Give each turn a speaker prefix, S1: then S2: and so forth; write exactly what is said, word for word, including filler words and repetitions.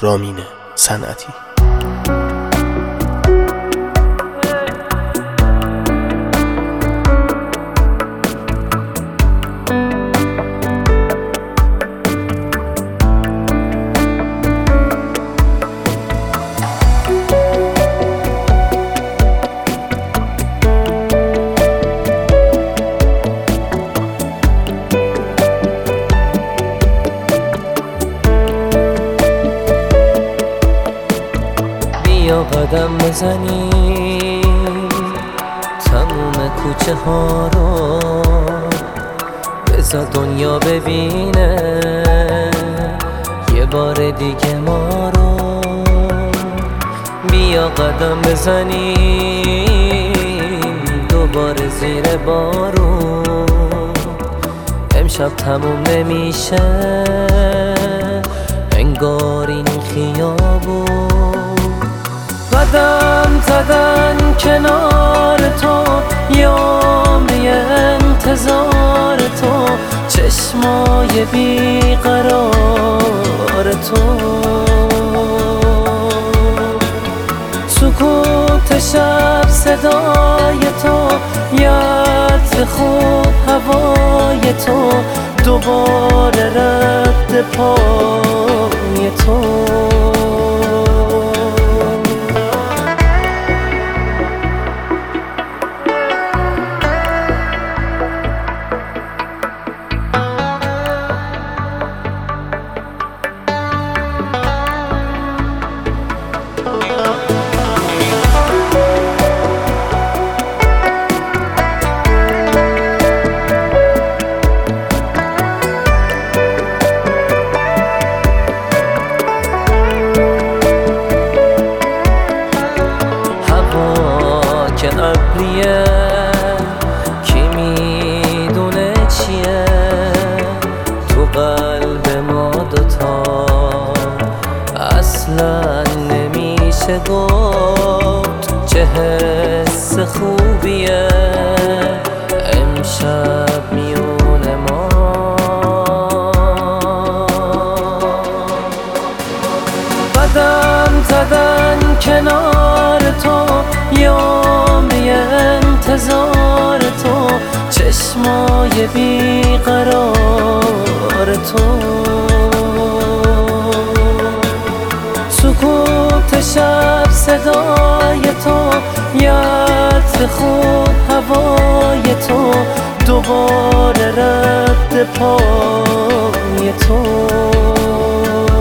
S1: رامین صنعتی.
S2: بیا قدم بزنی تموم کوچه ها رو، بذار دنیا ببینه یه بار دیگه ما رو. بیا قدم بزنیم دوباره زیر بارون، امشب تموم نمیشه انگار این خیابون. قدم زدن کنار تو، یاری انتظار تو، چشمای بیقرار تو، سکوت شب صدای تو، یاد خوب هوای تو، دوباره رد پای تو. که ابریه کی میدونه چیه تو قلب ما دوتا، اصلا نمیشه گفت چه حس خوبیه امشب میونه ما. قدم زدن کنار تو، یاری انتظار تو، چشمای بیقرار تو، سکوت شب صدای تو، یاد خوب هوای تو، دوباره رد پای تو.